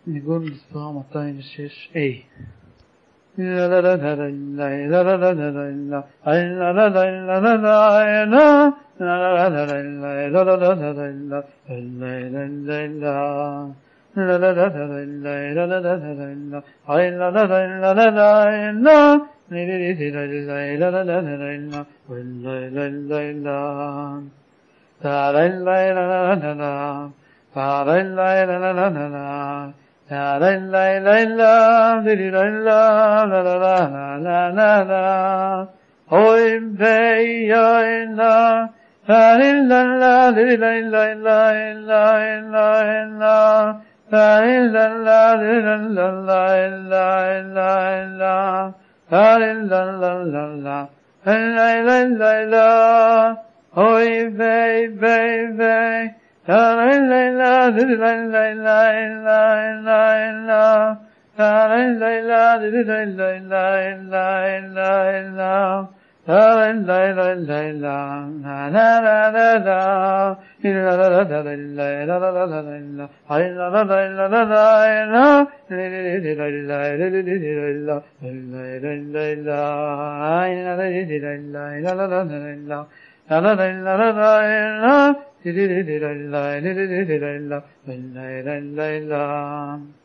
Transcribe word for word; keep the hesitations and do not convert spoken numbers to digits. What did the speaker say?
ניגון מספר מאתיים ושש A. la la la la la la la la la la la la la la la la la, di di la la la la la la la la. Oy vey oy la, la di la la di di la la la la la la. La di la la di la la la la la la. La di la la la la, la la la la. Oy vey vey vey. La la la la la la la la la la la. La la la la la la la la la la la. La la la la la la. La la la la la. La la la la la la la la la la. Ay la la la la la la la. La la la la la la la la. La la la la. Ay la la la la la la la la. La la la la la la. La la la la la la la la la la la la.